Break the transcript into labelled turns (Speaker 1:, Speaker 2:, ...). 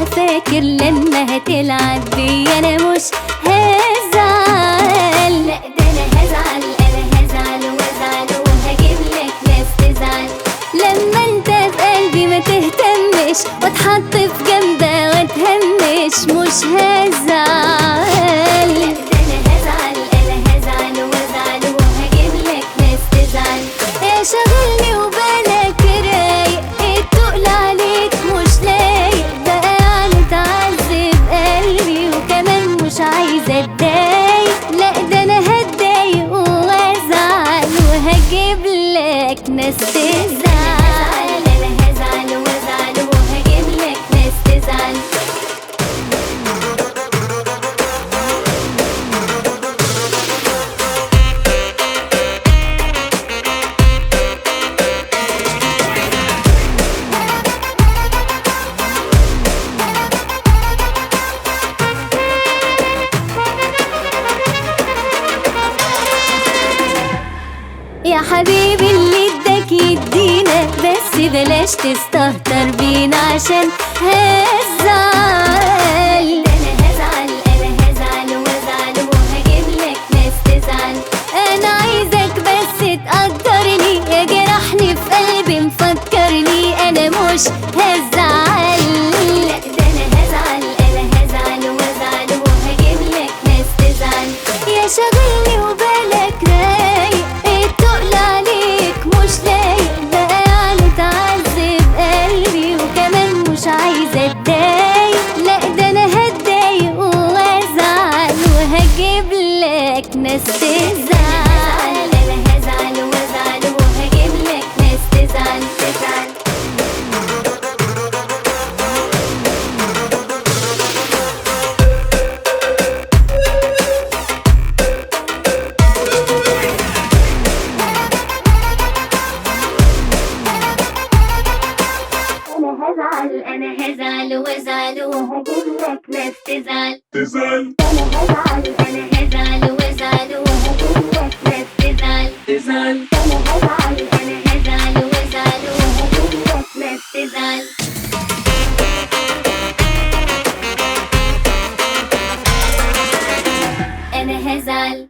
Speaker 1: فاكر لما هتلعب بي انا مش هزعل. لا ده انا هزعل، انا هزعل وازعل وهجيبلك ناس تزعل لما انت في قلبي ما تهتمش واتحط في جنبه واتهمش. مش هزعل، لا ده انا هزعل، انا هزعل وازعل وهجيبلك ناس تزعل. يا شاغلني وبالك رايق، التقل عليك مش لايق بقى يعني تعذب قلبي وكمان مش عايزه اتضايق. لا ده انا هتضايق وازعل وهجيبلك ناس تزعل. انا هزعل وازعل وهجيبلك ناس تزعل. يا حبيبي اللي اداك يدينا، بس بلاش تستهتر بينا عشان هزعل. انا هزعل، انا هزعل وازعل وهجيبلك ناس تزعل. انا عايزك بس تقدرني، يا جرحني في قلبي مفكرني انا مش هزعل. لا ده انا هزعل، انا هزعل وازعل وهجيبلك ناس تزعل. يا شاغلني وبالك رايق، التقل عليك مش لايق بقى يعني تعذب قلبي وكمان مش عايزه اتضايق. لا ده انا هتضايق وازعل وهجيبلك ناس تزعل. انا هزعل وازعل وهجيبلك ناس تزعل تزعل. انا هزعل وازعل وهجيبلك ناس تزعل. انا هزعل، انا هزعل وازعل وهجيبلك ناس تزعل. انا هزعل، انا